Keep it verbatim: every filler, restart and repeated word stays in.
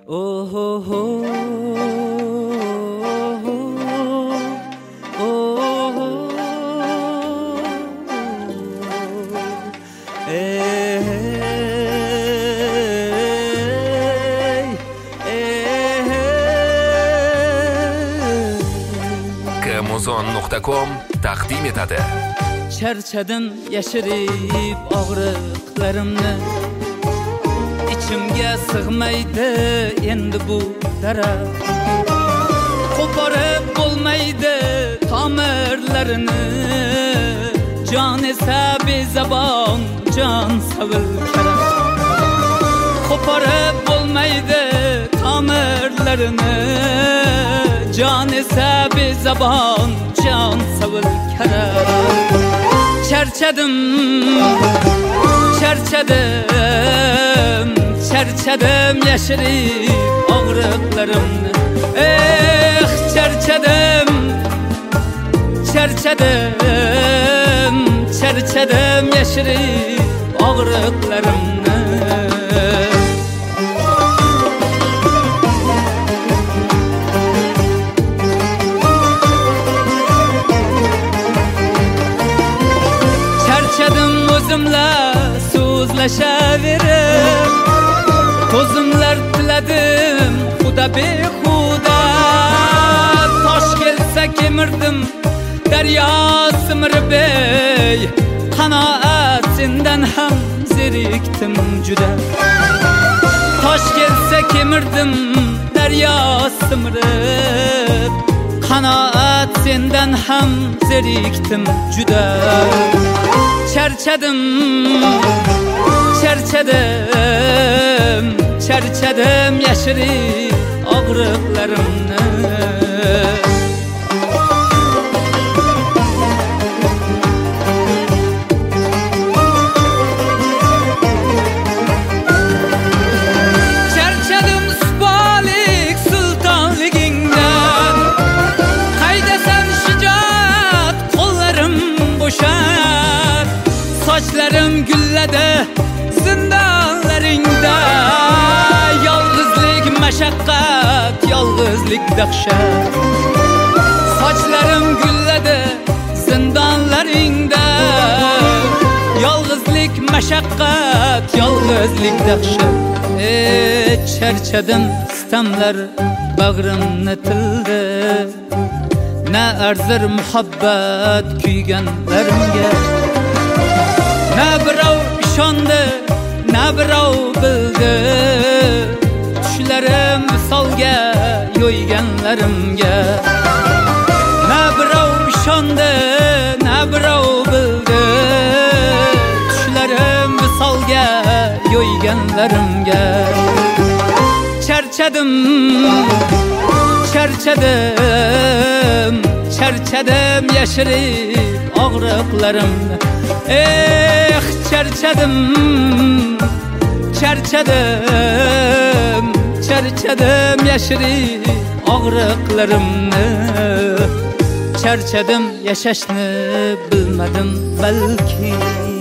Oh oh oh oh oh hey hey kmuzon nuqta com taqdim etadi. Charchadim yashirib og'riqlarimni, İçimge sığmaydı endi bu dara, qo'porib bo'lmaydi tomirlarini, jon esa bezabon jon savilkara. Qo'porib bo'lmaydi tomirlarini, jon esa bezabon jon savilkara. Charchadim charchadim charchadim yashirib og'riqlarimni, eh charchadim charchadim charchadim yashirib og'riqlarimni. Charchadim o'zimla so'zlashaverib, ko'zimlar tiladim xuda behuda. Tosh kelsa kemirdim daryo simirib, ey qanoat sendan ham zerikdim juda. Tosh kelsa kemirdim daryo simirib, qanoat sendan ham zerikdim juda. Charchadim charchadim charchadim yashirib og'riqlarimni. Charchadim supolik sultonligingdan, qaydasan shijoat qo'llarim bo'shar. Sochlarim gulladi zindonlaringda, yolg'izlik mashaqqat yolg'izlik dahshat. Sochlarim gulladi zindonlaringda, yolg'izlik mashaqqat yolg'izlik dahshat. Ey charchadim sitamlar bag'rimni tildi, na arzir muhabbat kuyganlarimga. Na birov ishondi, na birov bildi, tushlarim visolga yo'yganlarimga. Na birov ishondi, na birov bildi, tushlarim visolga yo'yganlarimga. Charchadim charchadim charchadim yashirib og'riqlarimni, eh charchadim charchadim charchadim yashirib og'riqlarimni. Charchadim yashashni bilmadim balki,